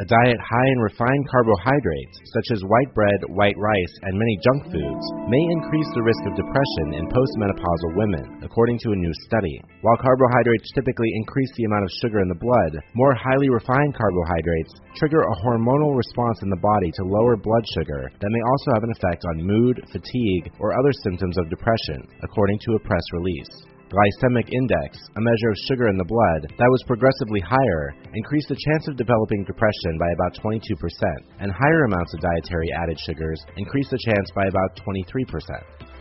A diet high in refined carbohydrates, such as white bread, white rice, and many junk foods, may increase the risk of depression in postmenopausal women, according to a new study. While carbohydrates typically increase the amount of sugar in the blood, more highly refined carbohydrates trigger a hormonal response in the body to lower blood sugar that may also have an effect on mood, fatigue, or other symptoms of depression, according to a press release. Glycemic index, a measure of sugar in the blood that was progressively higher, increased the chance of developing depression by about 22%, and higher amounts of dietary added sugars increased the chance by about 23%.